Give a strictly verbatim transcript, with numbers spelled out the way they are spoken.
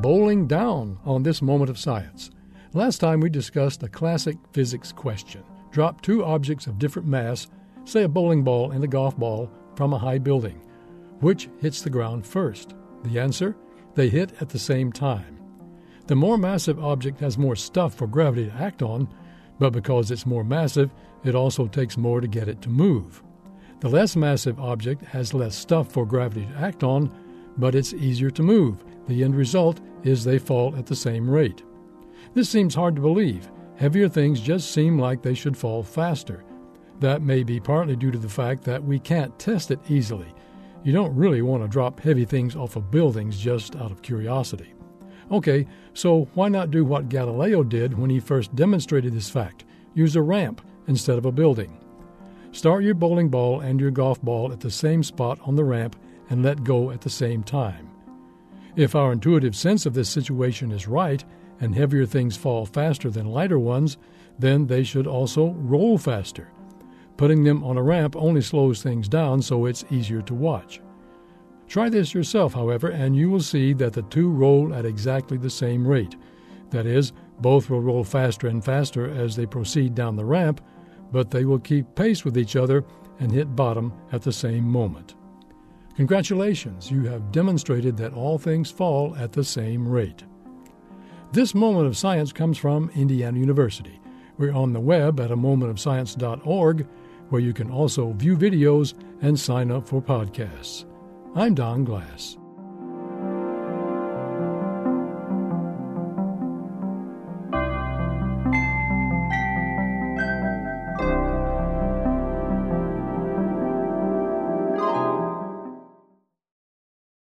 bowling down on this moment of science. Last time we discussed a classic physics question. Drop two objects of different mass, say a bowling ball and a golf ball, from a high building. Which hits the ground first? The answer? They hit at the same time. The more massive object has more stuff for gravity to act on, but because it's more massive, it also takes more to get it to move. The less massive object has less stuff for gravity to act on, but it's easier to move. The end result is they fall at the same rate. This seems hard to believe. Heavier things just seem like they should fall faster. That may be partly due to the fact that we can't test it easily. You don't really want to drop heavy things off of buildings just out of curiosity. Okay, so why not do what Galileo did when he first demonstrated this fact? Use a ramp instead of a building. Start your bowling ball and your golf ball at the same spot on the ramp and let go at the same time. If our intuitive sense of this situation is right, and heavier things fall faster than lighter ones, then they should also roll faster. Putting them on a ramp only slows things down, so it's easier to watch. Try this yourself, however, and you will see that the two roll at exactly the same rate. That is, both will roll faster and faster as they proceed down the ramp, but they will keep pace with each other and hit bottom at the same moment. Congratulations, you have demonstrated that all things fall at the same rate. This Moment of Science comes from Indiana University. We're on the web at a moment of science dot org, where you can also view videos and sign up for podcasts. I'm Don Glass.